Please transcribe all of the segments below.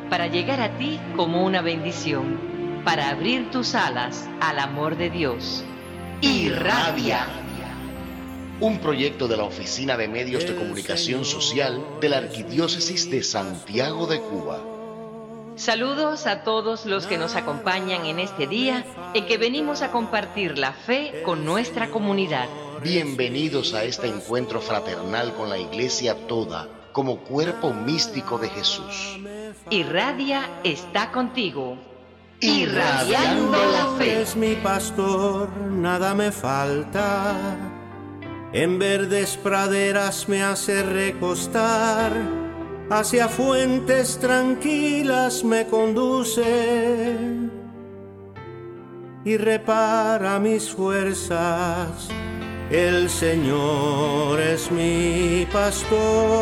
para llegar a ti como una bendición, para abrir tus alas al amor de Dios. Irradia. Un proyecto de la Oficina de Medios de Comunicación Social de la Arquidiócesis de Santiago de Cuba. Saludos a todos los que nos acompañan en este día en que venimos a compartir la fe con nuestra comunidad. Bienvenidos a este encuentro fraternal con la Iglesia toda, como cuerpo místico de Jesús. Irradia está contigo. Irradiando la fe. Es mi pastor, nada me falta. En verdes praderas me hace recostar. Hacia fuentes tranquilas me conduce y repara mis fuerzas. El Señor es mi pastor,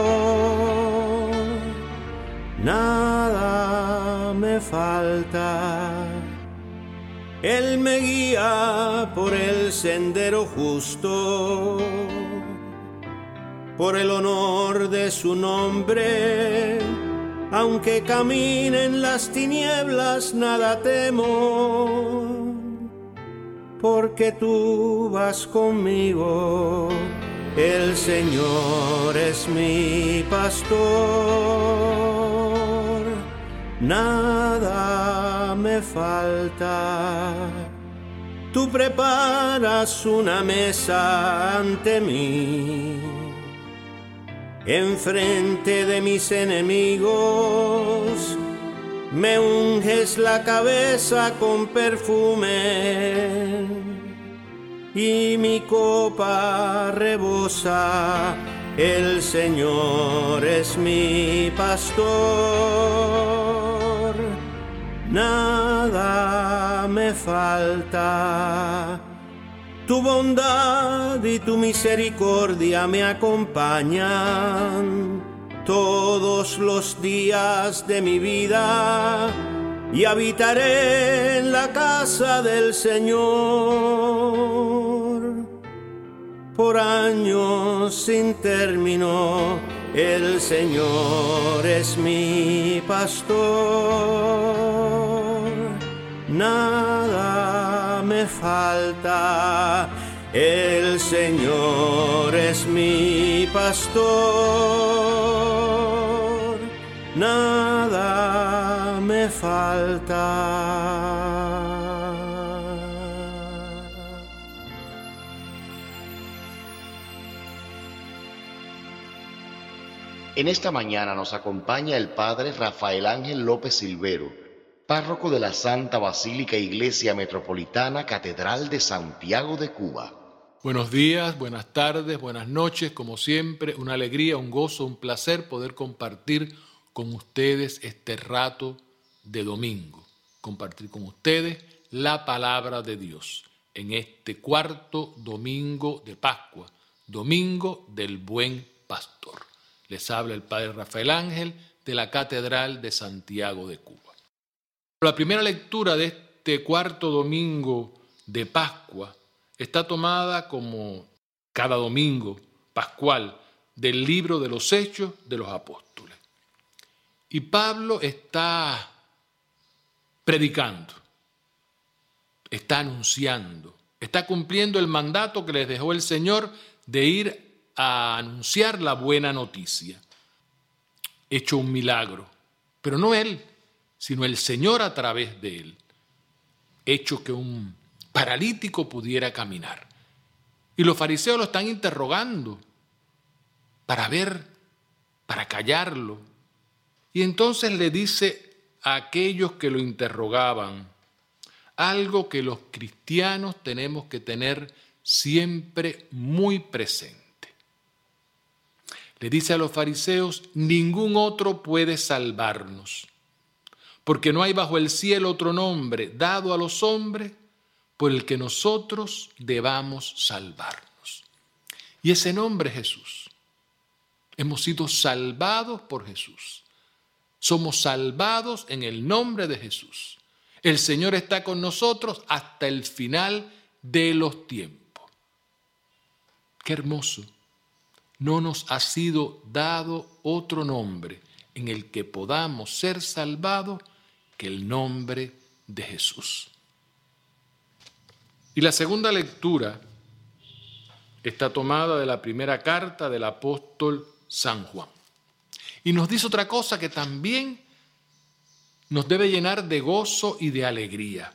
nada me falta. Él me guía por el sendero justo, por el honor de su nombre. Aunque camine en las tinieblas, nada temo, porque tú vas conmigo. El Señor es mi pastor, nada me falta. Tú preparas una mesa ante mí, enfrente de mis enemigos. Me unges la cabeza con perfume y mi copa rebosa. El Señor es mi pastor, nada me falta. Tu bondad y tu misericordia me acompañan todos los días de mi vida, y habitaré en la casa del Señor por años sin término. El Señor es mi pastor, nada me falta. El Señor es mi pastor, nada me falta. En esta mañana nos acompaña el Padre Rafael Ángel López Silvero, párroco de la Santa Basílica Iglesia Metropolitana Catedral de Santiago de Cuba. Buenos días, buenas tardes, buenas noches, como siempre, una alegría, un gozo, un placer poder compartir con ustedes este rato de domingo, compartir con ustedes la palabra de Dios en este cuarto domingo de Pascua, domingo del Buen Pastor. Les habla el Padre Rafael Ángel de la Catedral de Santiago de Cuba. La primera lectura de este cuarto domingo de Pascua está tomada, como cada domingo pascual, del libro de los Hechos de los Apóstoles. Y Pablo está predicando, está anunciando, está cumpliendo el mandato que les dejó el Señor de ir a anunciar la buena noticia. Hecho un milagro, pero no él, sino el Señor a través de él. Hecho que un paralítico pudiera caminar. Y los fariseos lo están interrogando para ver, para callarlo. Y entonces le dice a aquellos que lo interrogaban algo que los cristianos tenemos que tener siempre muy presente. Le dice a los fariseos: ningún otro puede salvarnos, porque no hay bajo el cielo otro nombre dado a los hombres por el que nosotros debamos salvarnos. Y ese nombre es Jesús. Hemos sido salvados por Jesús. Somos salvados en el nombre de Jesús. El Señor está con nosotros hasta el final de los tiempos. Qué hermoso. No nos ha sido dado otro nombre en el que podamos ser salvados que el nombre de Jesús. Y la segunda lectura está tomada de la primera carta del apóstol San Juan. Y nos dice otra cosa que también nos debe llenar de gozo y de alegría.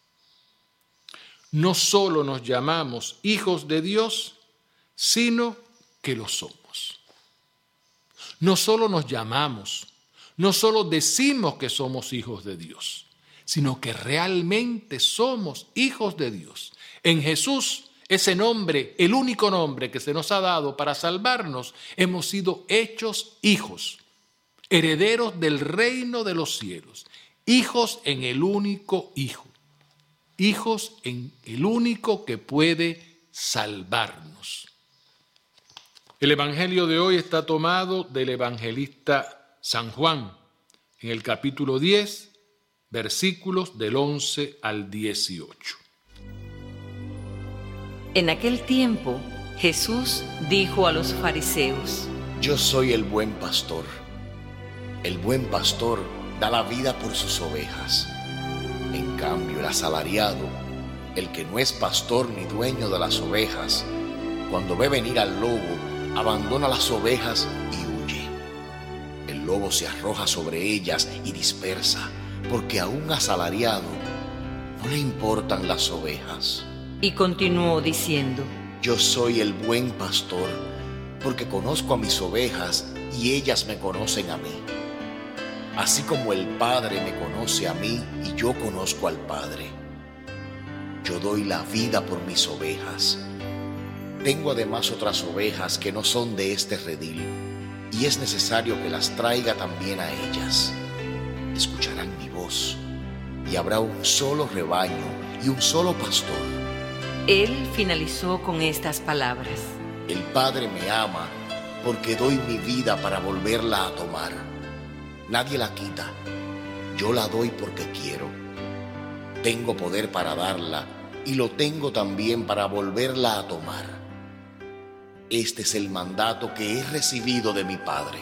No solo nos llamamos hijos de Dios, sino que lo somos. No solo nos llamamos, no solo decimos que somos hijos de Dios, sino que realmente somos hijos de Dios. En Jesús, ese nombre, el único nombre que se nos ha dado para salvarnos, hemos sido hechos hijos, herederos del reino de los cielos, hijos en el único Hijo, hijos en el único que puede salvarnos. El Evangelio de hoy está tomado del evangelista San Juan, en el capítulo 10, versículos del 11 al 18. En aquel tiempo, Jesús dijo a los fariseos: Yo soy el buen pastor. El buen pastor da la vida por sus ovejas. En cambio, el asalariado, el que no es pastor ni dueño de las ovejas, cuando ve venir al lobo, abandona las ovejas y huye. El lobo se arroja sobre ellas y dispersa, porque a un asalariado no le importan las ovejas. Y continuó diciendo: Yo soy el buen pastor, porque conozco a mis ovejas y ellas me conocen a mí. Así como el Padre me conoce a mí y yo conozco al Padre. Yo doy la vida por mis ovejas. Tengo además otras ovejas que no son de este redil, y es necesario que las traiga también a ellas. Escucharán mi voz, y habrá un solo rebaño y un solo pastor. Él finalizó con estas palabras: El Padre me ama porque doy mi vida para volverla a tomar. Nadie la quita, yo la doy porque quiero. Tengo poder para darla y lo tengo también para volverla a tomar. Este es el mandato que he recibido de mi Padre.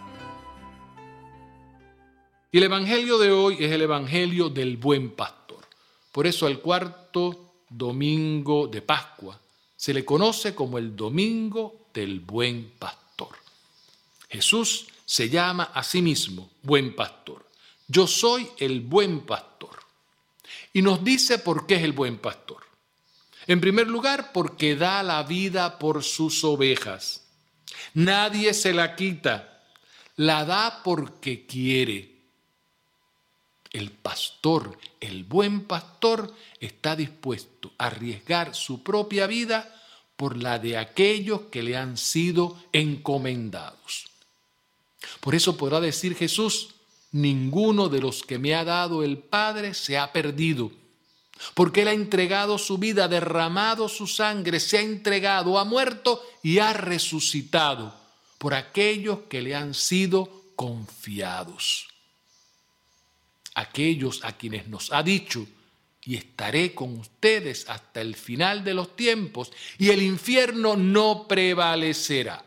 Y el Evangelio de hoy es el Evangelio del buen pastor. Por eso al cuarto domingo de Pascua se le conoce como el Domingo del Buen Pastor. Jesús se llama a sí mismo buen pastor. Yo soy el buen pastor. Y nos dice por qué es el buen pastor. En primer lugar, porque da la vida por sus ovejas. Nadie se la quita, la da porque quiere. El pastor, el buen pastor, está dispuesto a arriesgar su propia vida por la de aquellos que le han sido encomendados. Por eso podrá decir Jesús: ninguno de los que me ha dado el Padre se ha perdido, porque Él ha entregado su vida, ha derramado su sangre, se ha entregado, ha muerto y ha resucitado por aquellos que le han sido confiados. Aquellos a quienes nos ha dicho: y estaré con ustedes hasta el final de los tiempos, y el infierno no prevalecerá.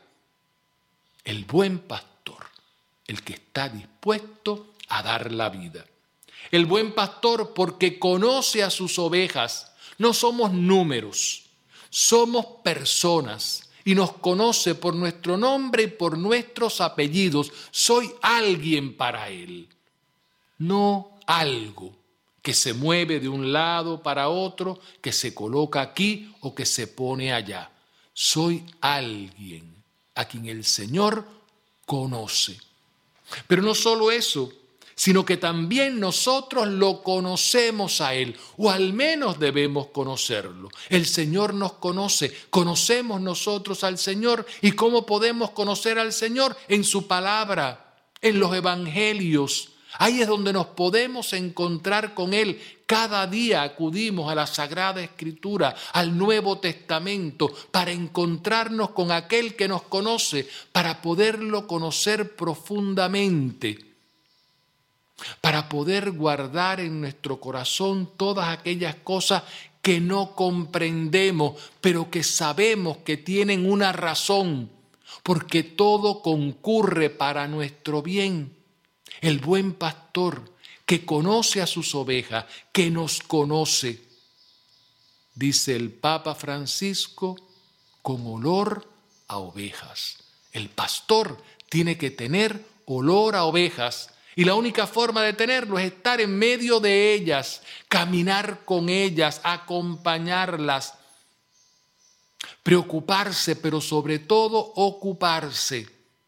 El buen pastor, el que está dispuesto a dar la vida. El buen pastor porque conoce a sus ovejas. No somos números, somos personas, y nos conoce por nuestro nombre y por nuestros apellidos. Soy alguien para Él, no algo que se mueve de un lado para otro, que se coloca aquí o que se pone allá. Soy alguien a quien el Señor conoce. Pero no solo eso, sino que también nosotros lo conocemos a Él, o al menos debemos conocerlo. El Señor nos conoce, conocemos nosotros al Señor. ¿Y cómo podemos conocer al Señor? En su palabra, en los evangelios. Ahí es donde nos podemos encontrar con Él. Cada día acudimos a la Sagrada Escritura, al Nuevo Testamento, para encontrarnos con aquel que nos conoce, para poderlo conocer profundamente, para poder guardar en nuestro corazón todas aquellas cosas que no comprendemos, pero que sabemos que tienen una razón, porque todo concurre para nuestro bien. El buen pastor que conoce a sus ovejas, que nos conoce, dice el Papa Francisco, con olor a ovejas. El pastor tiene que tener olor a ovejas y la única forma de tenerlo es estar en medio de ellas, caminar con ellas, acompañarlas, preocuparse, pero sobre todo ocuparse,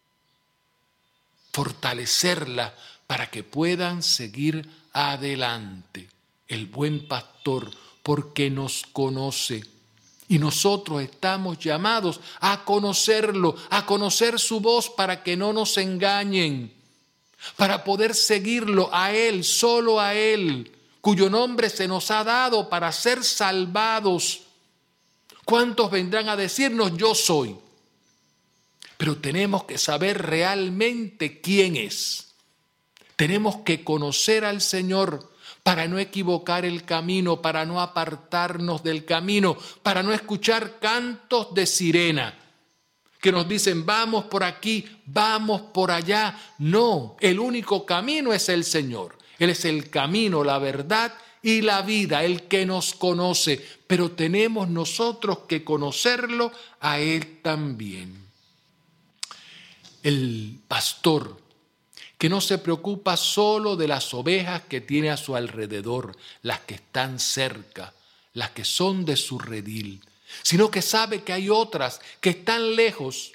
fortalecerlas para que puedan seguir adelante. El buen pastor, porque nos conoce. Y nosotros estamos llamados a conocerlo, a conocer su voz para que no nos engañen, para poder seguirlo a Él, solo a Él, cuyo nombre se nos ha dado para ser salvados. ¿Cuántos vendrán a decirnos yo soy? Pero tenemos que saber realmente quién es. Tenemos que conocer al Señor para no equivocar el camino, para no apartarnos del camino, para no escuchar cantos de sirena que nos dicen vamos por aquí, vamos por allá. No, el único camino es el Señor. Él es el camino, la verdad y la vida, el que nos conoce, pero tenemos nosotros que conocerlo a Él también. El pastor que no se preocupa solo de las ovejas que tiene a su alrededor, las que están cerca, las que son de su redil, sino que sabe que hay otras que están lejos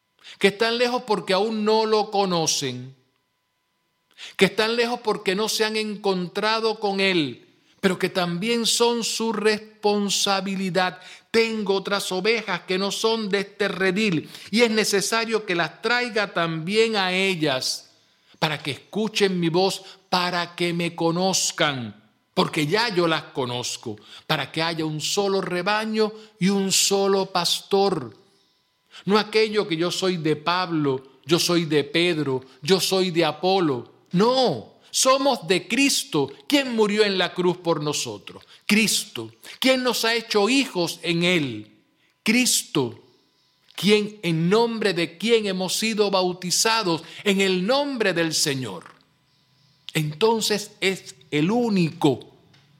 porque aún no lo conocen, que están lejos porque no se han encontrado con Él, pero que también son su responsabilidad. Tengo otras ovejas que no son de este redil y es necesario que las traiga también a ellas, para que escuchen mi voz, para que me conozcan, porque ya yo las conozco, para que haya un solo rebaño y un solo pastor. No aquello que yo soy de Pablo, yo soy de Pedro, yo soy de Apolo. No, somos de Cristo. ¿Quién murió en la cruz por nosotros? Cristo. ¿Quién nos ha hecho hijos en Él? Cristo. ¿Quién, en nombre de quién hemos sido bautizados? En el nombre del Señor. Entonces es el único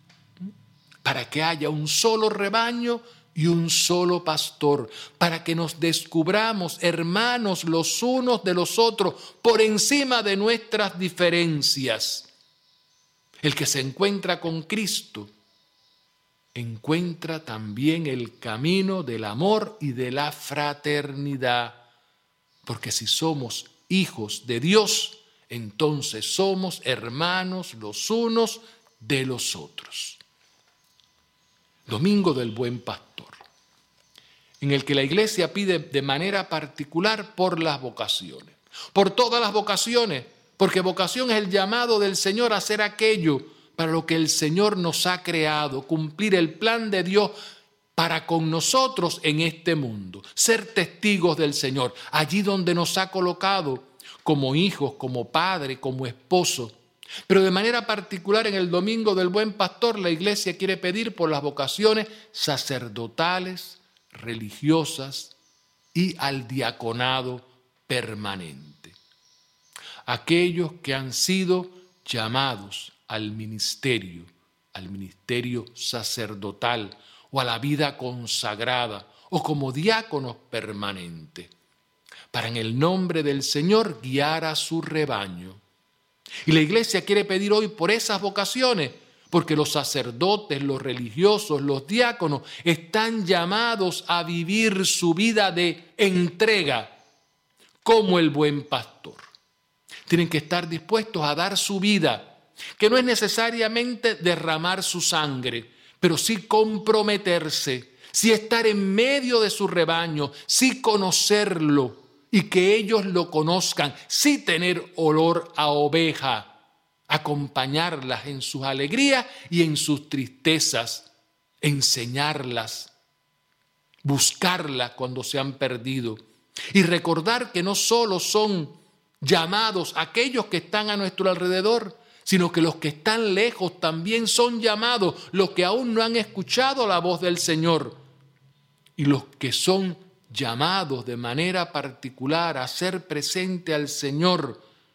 para que haya un solo rebaño y un solo pastor, para que nos descubramos hermanos los unos de los otros por encima de nuestras diferencias. El que se encuentra con Cristo encuentra también el camino del amor y de la fraternidad, porque si somos hijos de Dios, entonces somos hermanos los unos de los otros. Domingo del Buen Pastor, en el que la Iglesia pide de manera particular por las vocaciones, por todas las vocaciones, porque vocación es el llamado del Señor a hacer aquello para lo que el Señor nos ha creado, cumplir el plan de Dios para con nosotros en este mundo, ser testigos del Señor, allí donde nos ha colocado como hijos, como padre, como esposo. Pero de manera particular en el Domingo del Buen Pastor, la Iglesia quiere pedir por las vocaciones sacerdotales, religiosas y al diaconado permanente. Aquellos que han sido llamados al ministerio sacerdotal o a la vida consagrada o como diáconos permanentes, para en el nombre del Señor guiar a su rebaño. Y la Iglesia quiere pedir hoy por esas vocaciones, porque los sacerdotes, los religiosos, los diáconos están llamados a vivir su vida de entrega como el buen pastor. Tienen que estar dispuestos a dar su vida, que no es necesariamente derramar su sangre, pero sí comprometerse, sí estar en medio de su rebaño, sí conocerlo y que ellos lo conozcan, sí tener olor a oveja, acompañarlas en sus alegrías y en sus tristezas, enseñarlas, buscarlas cuando se han perdido y recordar que no solo son llamados aquellos que están a nuestro alrededor, sino que los que están lejos también son llamados, los que aún no han escuchado la voz del Señor y los que son llamados de manera particular a ser presente al Señor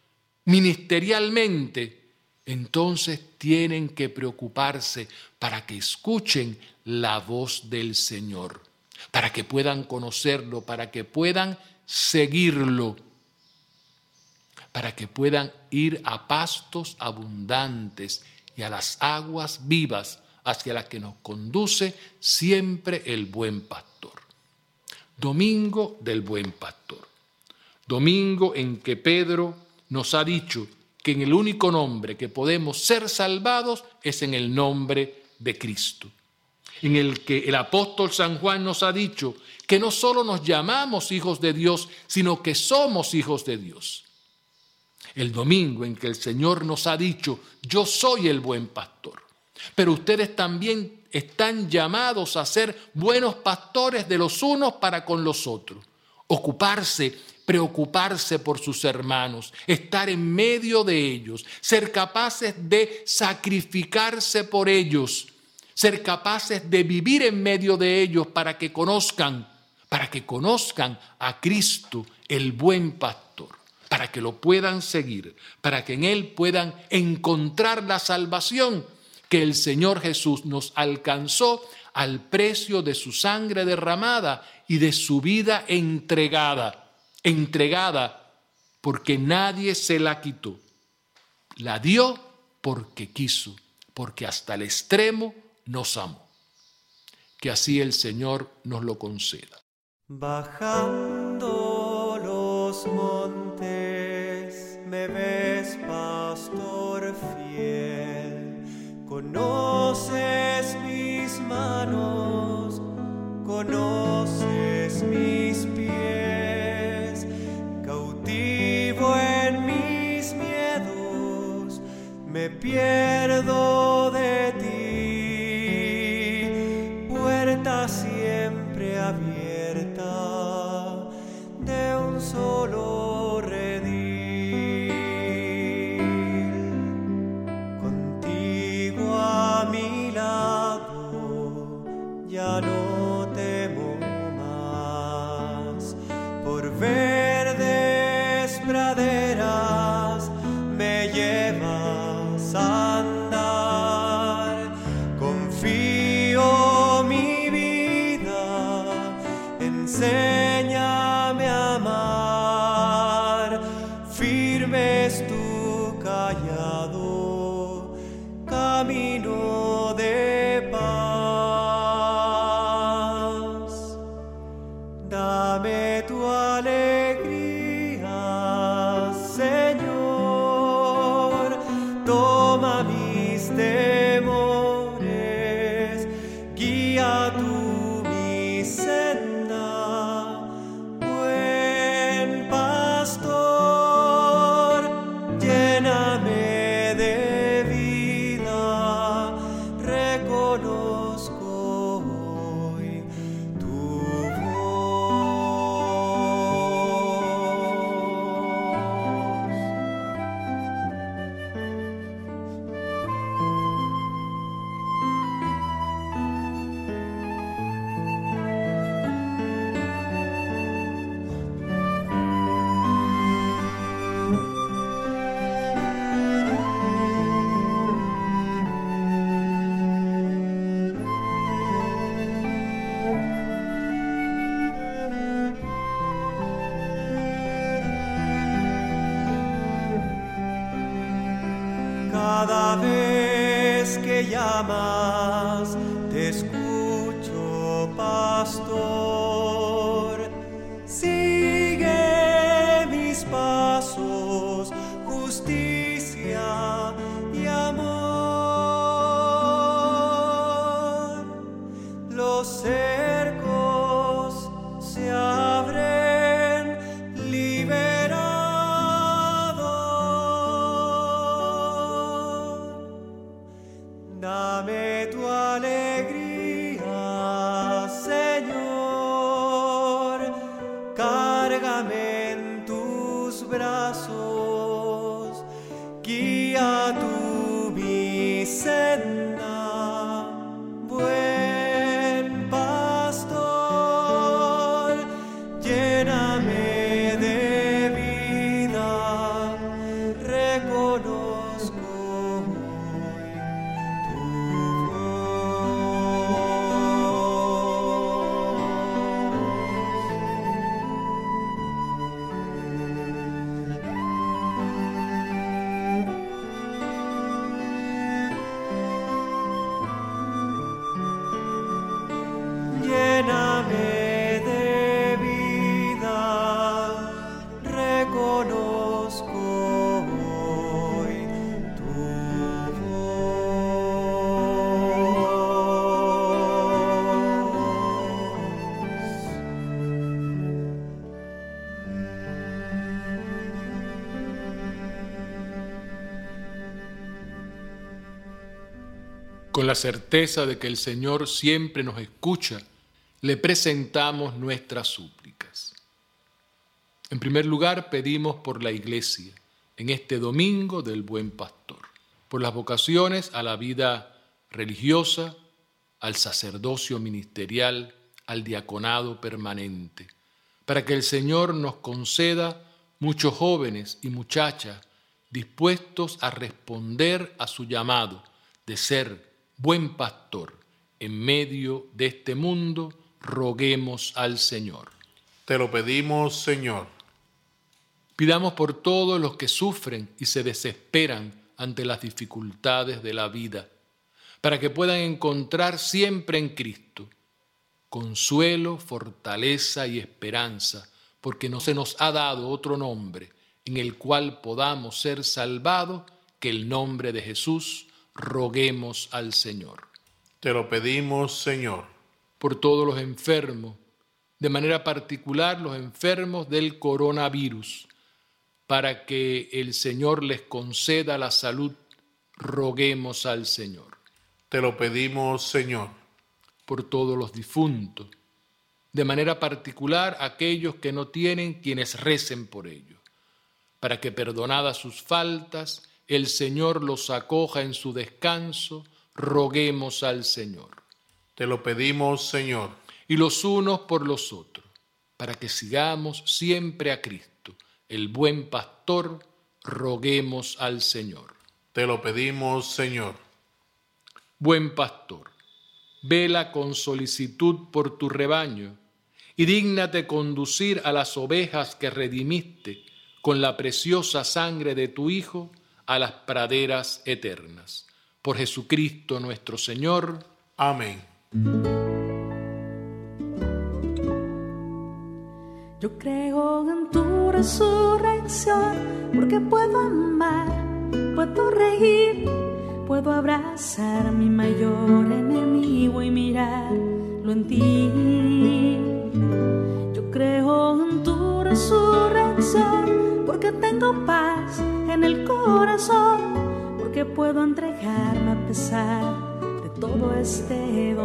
ministerialmente, entonces tienen que preocuparse para que escuchen la voz del Señor, para que puedan conocerlo, para que puedan seguirlo, para que puedan ir a pastos abundantes y a las aguas vivas hacia las que nos conduce siempre el buen pastor. Domingo del buen pastor. Domingo en que Pedro nos ha dicho que en el único nombre que podemos ser salvados es en el nombre de Cristo. En el que el apóstol San Juan nos ha dicho que no solo nos llamamos hijos de Dios, sino que somos hijos de Dios. El domingo en que el Señor nos ha dicho, yo soy el buen pastor. Pero ustedes también están llamados a ser buenos pastores de los unos para con los otros. Preocuparse por sus hermanos, estar en medio de ellos, ser capaces de sacrificarse por ellos, ser capaces de vivir en medio de ellos para que conozcan a Cristo, el buen pastor, para que lo puedan seguir, para que en Él puedan encontrar la salvación que el Señor Jesús nos alcanzó al precio de su sangre derramada y de su vida entregada porque nadie se la quitó. La dio porque quiso, porque hasta el extremo nos amó. Que así el Señor nos lo conceda. Bajando los montes me ves, pastor fiel, conoces mis manos, conoces mis pies, cautivo en mis miedos, me pierdo de ti, puerta siempre abierta de un solo redil, contigo a mi lado ya no temo más, por verdes praderas me llevas a andar, confío mi vida, enséñame a amar, firme es tu callado, camino de paz. Dame tu alegría, Señor, toma mis temores, guía tú mi senda, buen pastor, lléname de vida, reconozco hoy tu Cada vez que llamas, te escucho, pastor. Sigue mis pasos, justicia y amor. Los cercos se abren, dame tu alegría, Señor, cárgame en tus brazos, guía tú mi senda, buen pastor, lléname de vida. Con la certeza de que el Señor siempre nos escucha, le presentamos nuestras súplicas. En primer lugar, pedimos por la Iglesia, en este domingo del Buen Pastor, por las vocaciones a la vida religiosa, al sacerdocio ministerial, al diaconado permanente, para que el Señor nos conceda muchos jóvenes y muchachas dispuestos a responder a su llamado de ser buen pastor en medio de este mundo. Roguemos al Señor. Te lo pedimos, Señor. Pidamos por todos los que sufren y se desesperan ante las dificultades de la vida, para que puedan encontrar siempre en Cristo consuelo, fortaleza y esperanza, porque no se nos ha dado otro nombre en el cual podamos ser salvados que el nombre de Jesús. Roguemos al Señor. Te lo pedimos, Señor. Por todos los enfermos, de manera particular los enfermos del coronavirus, para que el Señor les conceda la salud. Roguemos al Señor. Te lo pedimos, Señor. Por todos los difuntos, de manera particular aquellos que no tienen quienes recen por ellos, para que perdonadas sus faltas, el Señor los acoja en su descanso. Roguemos al Señor. Te lo pedimos, Señor. Y los unos por los otros, para que sigamos siempre a Cristo, el buen pastor. Roguemos al Señor. Te lo pedimos, Señor. Buen pastor, vela con solicitud por tu rebaño y dígnate conducir a las ovejas que redimiste con la preciosa sangre de tu Hijo a las praderas eternas. Por Jesucristo nuestro Señor. Amén. Yo creo en tu resurrección, porque puedo amar, puedo reír, puedo abrazar a mi mayor enemigo y mirarlo en ti. Yo creo en tu resurrección, porque tengo paz en el corazón, porque puedo entregarme a pesar de todo este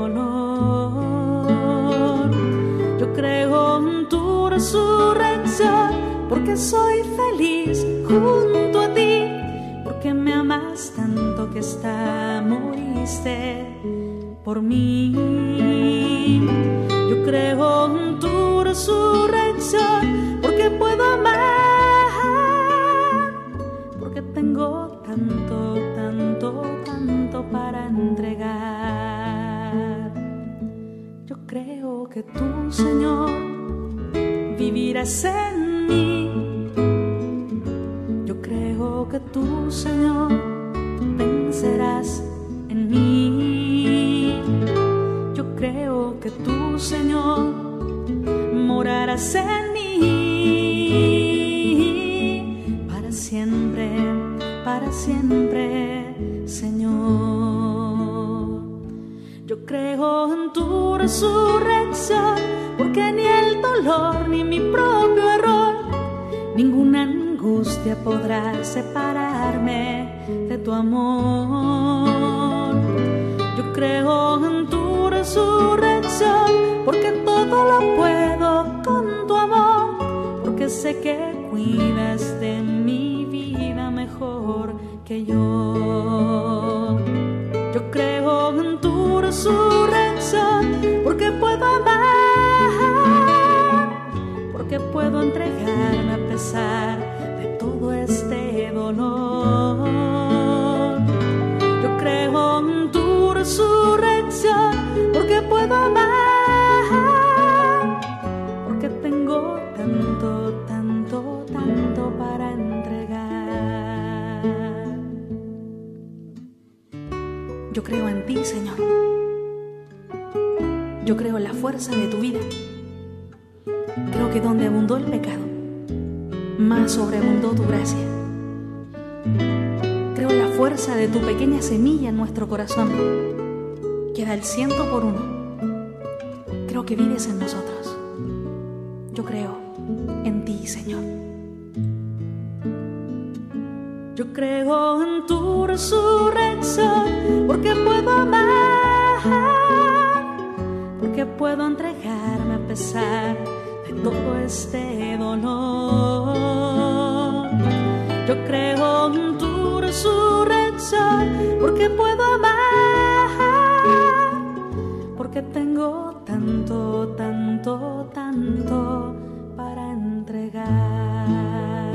dolor. Yo creo en tu resurrección, porque soy feliz junto a ti, porque me amas tanto que hasta moriste por mí. Yo creo en tu resurrección, porque puedo amar, porque tengo tanto, tanto, tanto para entregar. Yo creo que tú, Señor, vivirás en mí. Yo creo que tú, Señor, vencerás en mí. Yo creo que tú, Señor, morarás en mí para siempre, Señor. Yo creo en tu resurrección, porque ni el dolor ni mi propio error, ninguna angustia podrá separarme de tu amor. Yo creo en tu resurrección, porque todo lo puedo con tu amor, porque sé que cuidas de mi vida mejor que yo. Yo creo en tu resurrección, porque puedo amar, porque puedo entregarme a pesar de todo este dolor. Yo creo en tu resurrección, porque puedo amar, porque tengo tanto, tanto, tanto para entregar. Yo creo en ti, Señor. Yo creo en la fuerza de tu vida. Creo que donde abundó el pecado, más sobreabundó tu gracia. Creo en la fuerza de tu pequeña semilla en nuestro corazón, que da el 100 por 1. Creo que vives en nosotros. Yo creo en ti, Señor. Yo creo en tu resurrección, porque puedo amar, porque puedo entregarme a pesar de todo este dolor. Yo creo en tu resurrección, porque puedo amar, porque tengo tanto, tanto, tanto para entregar.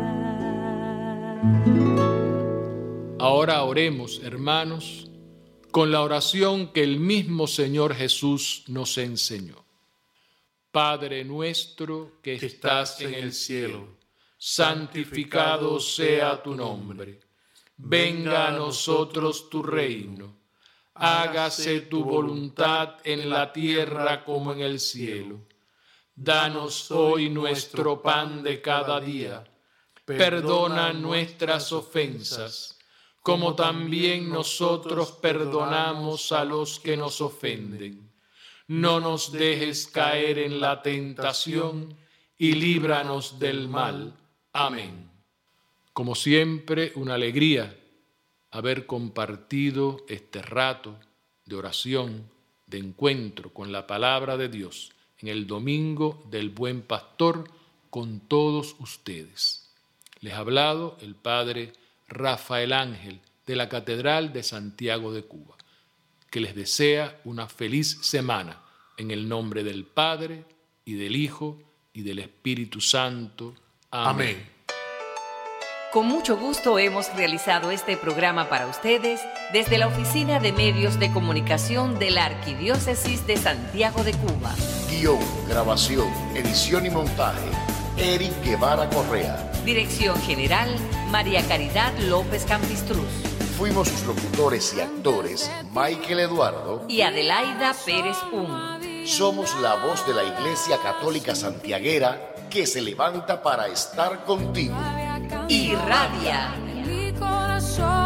Ahora oremos, hermanos, con la oración que el mismo Señor Jesús nos enseñó. Padre nuestro que estás en el cielo, santificado sea tu nombre. Venga a nosotros tu reino. Hágase tu voluntad en la tierra como en el cielo. Danos hoy nuestro pan de cada día. Perdona nuestras ofensas, como también nosotros perdonamos a los que nos ofenden. No nos dejes caer en la tentación y líbranos del mal. Amén. Como siempre, una alegría haber compartido este rato de oración, de encuentro con la palabra de Dios en el Domingo del Buen Pastor con todos ustedes. Les ha hablado el Padre Rafael Ángel de la Catedral de Santiago de Cuba, que les desea una feliz semana en el nombre del Padre y del Hijo y del Espíritu Santo. Amén. Con mucho gusto hemos realizado este programa para ustedes desde la Oficina de Medios de Comunicación de la Arquidiócesis de Santiago de Cuba. Guión, grabación, edición y montaje, Eric Guevara Correa. Dirección General, María Caridad López Campistruz. Fuimos sus locutores y actores, Michael Eduardo y Adelaida Pérez Pum. Somos la voz de la Iglesia Católica Santiaguera que se levanta para estar contigo. Irradia. Mi corazón